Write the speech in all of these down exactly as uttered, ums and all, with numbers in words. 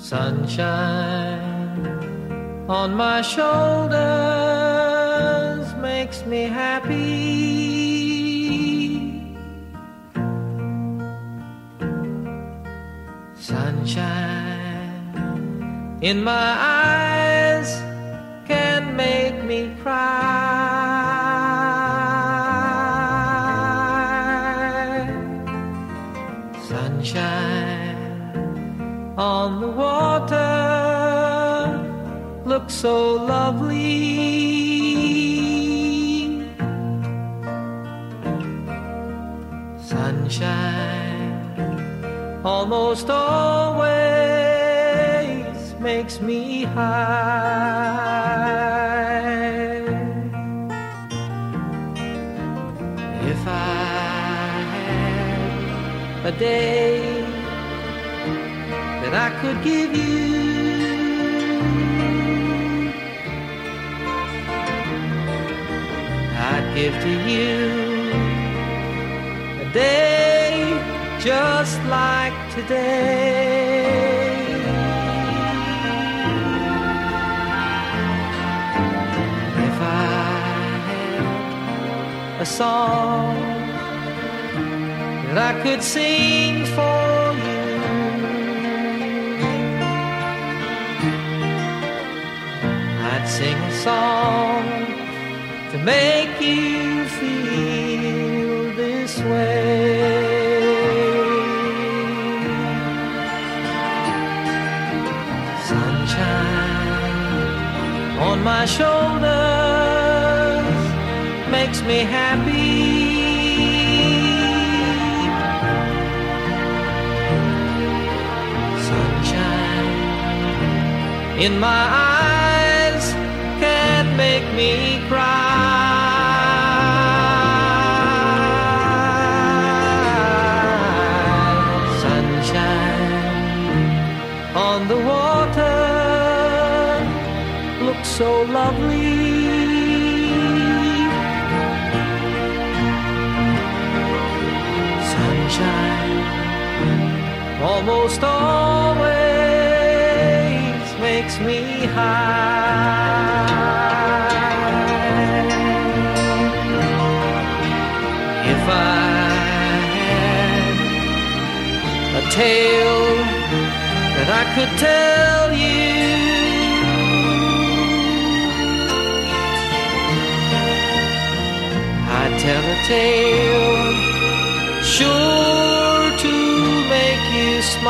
Sunshine on my shoulders makes me happy. Sunshine in my eyes can make me cry. Sunshine on the water looks so lovely. Sunshine almost always makes me high. If I had a day that I could give you, I'd give to you a day just like today. If I had a song that I could sing for you, I'd sing a song to make you feel this way. On my shoulders makes me happy. Sunshine in my eyes can't make me cry. Sunshine on the water looks so lovely. Sunshine almost always makes me high. If I had a tale that I could tell you, I'd tell a tale sure to make you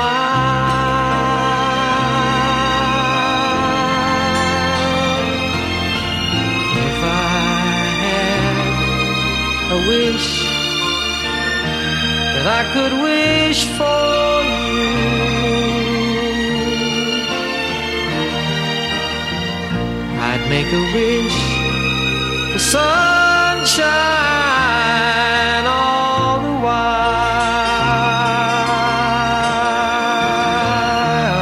smile. If I had a wish that I could wish for you, I'd make a wish for sunshine all the while.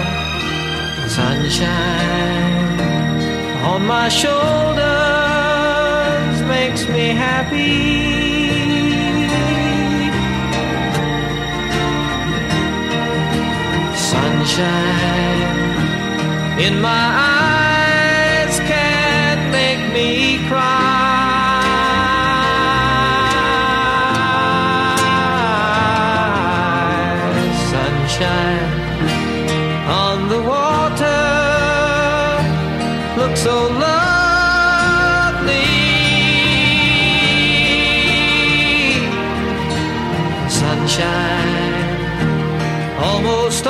Sunshine on my shoulders makes me happy. Sunshine in my eyes can't make me cry. Sunshine on the water looks so lovely. Sunshine almost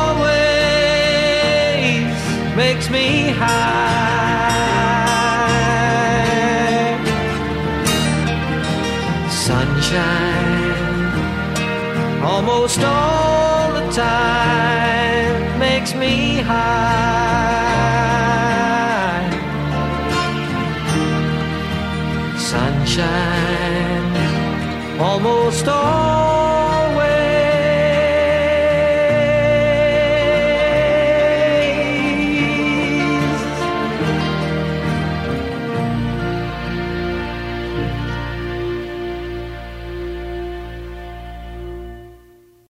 always makes me high. Sunshine almost all the time makes me high. Sunshine almost all